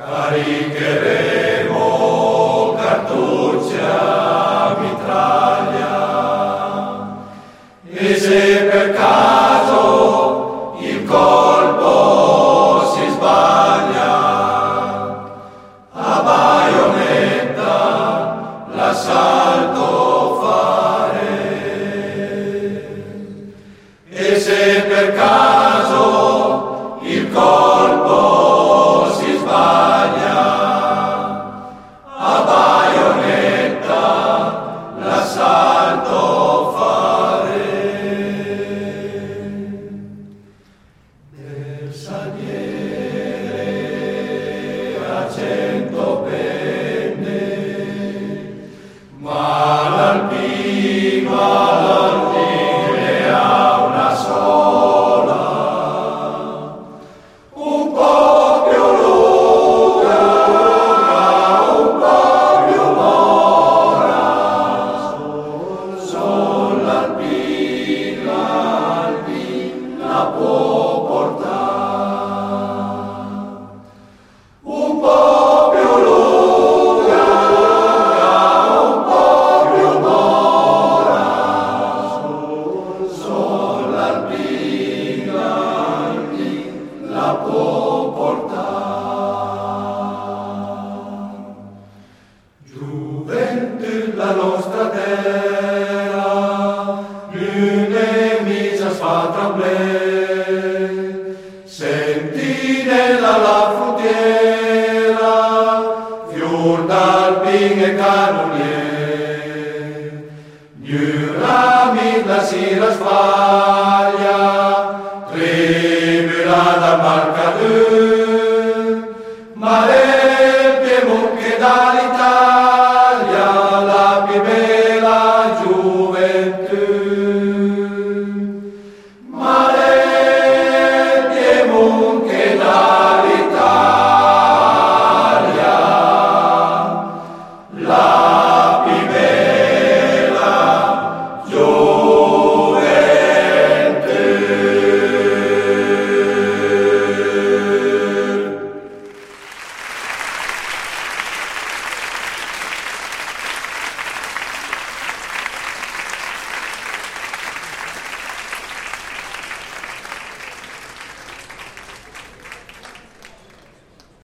Caricheremo cartucce a mitraglia e se per caso il colpo si sbaglia, a baionetta l'assalto fare. E se per caso il colpo si sbaglia, a baionetta l'assalto fare. Bersagliere a 100 penne, ma l'alpino all'ordine ha una sola, un po' più lunga, un po' più mora, sol l'alpino la può portare, un po' più lunga, un po' più mora, sol l'alpino la può portare. Gioventù la nostra terra, nemica fa tremblare, sentinella la fruttiera, fior d'alpin e canonier, gli rami la si rasvaglia, tribula da marcadù, ma